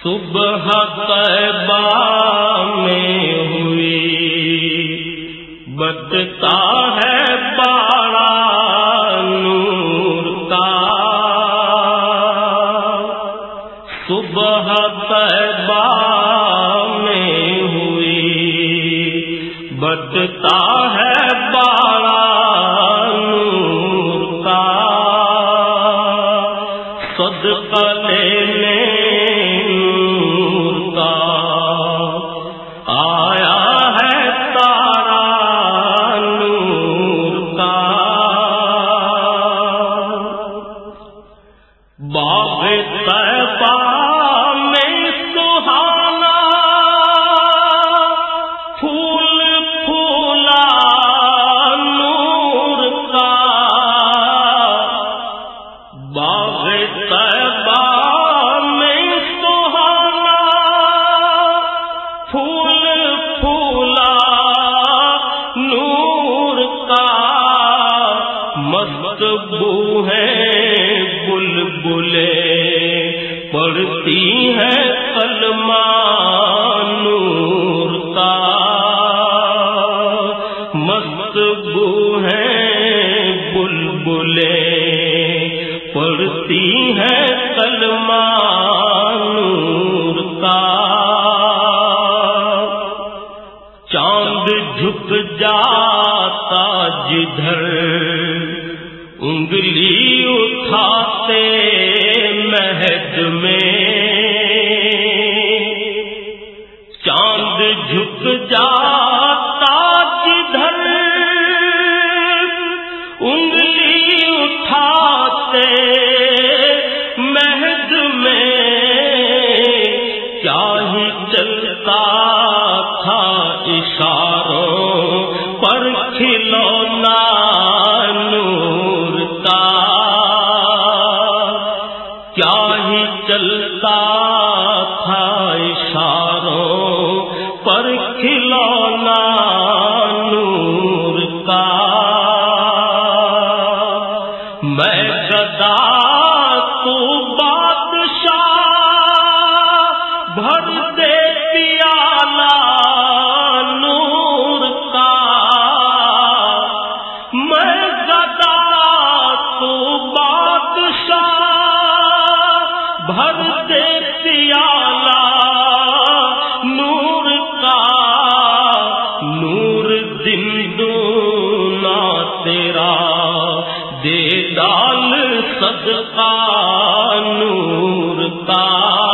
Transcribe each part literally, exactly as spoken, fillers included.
صبح طیبہ میں ہوئی بتتا ہے بارہ نور کا، صبح طیبہ میں ہوئی بتتا ہے بارہ نور کا، صدقہ لینے باغ طیبہ میں سہانا پھول پھولا نور کا، باغ طیبہ میں سہانا پھول پھولا نور کا، مست بو ہے بلبلیں پڑھتی ہے کلمہ نور کا، مست بو ہے بلبلیں پڑھتی ہے کلمہ نور کا، چاند جھک جاتا جدھر انگلی اٹھاتے مہد میں، چاند جھک جاتا جدھر انگلی اٹھاتے مہد میں، کیا ہی چلتا تھا اشاروں پر کھلونا چلتا تھا اشاروں پر کھلونا نور کا، میں گدا تو بادشاہ بھر دے پیالہ نور کا، میں گدا تو بادشاہ بھر دے پیالہ نور کا، نور دن دونا تیرا دے ڈال صدقہ نور کا،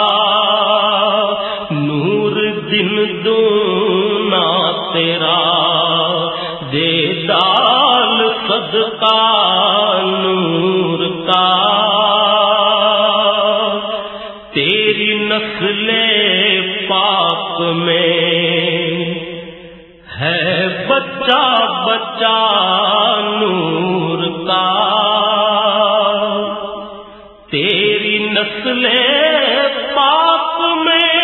نور دن دونا تیرا دے ڈال صدقہ نور کا، تیری نسل پاک میں ہے بچہ بچہ نور کا، تیری نسل پاک میں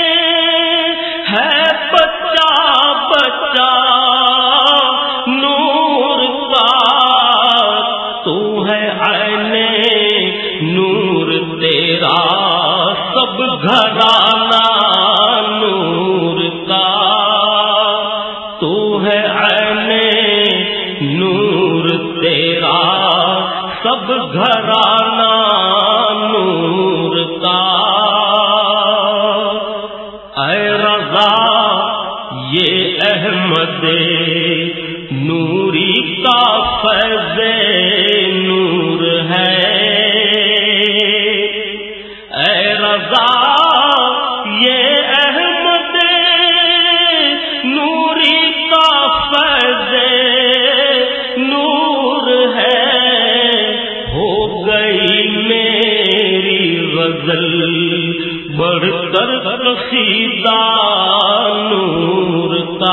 ہے بچہ بچہ نور کا، تو ہے عین نور تیرا سب گھرانہ نور کا، تو ہے عین نور تیرا سب گھرانہ نور کا، اے رضا یہ احمد نوری کا فیض نور ہے، اے رضا یہ احمد نوری کا فیض نور ہے، ہو گئی میری غزل بڑھ کر قصیدہ نور کا،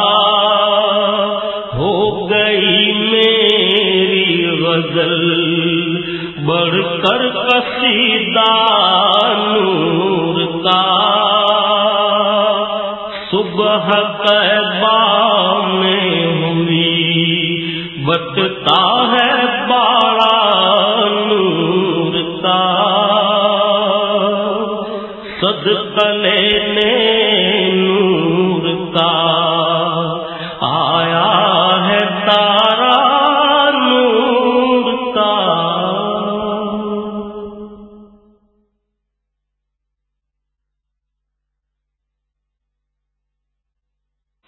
ہو گئی میری غزل بڑھ کر قصیدہ نور کا، صبح طیبہ میں ہوئی بتتا ہے بارہ نور کا، صدقہ لینے نور کا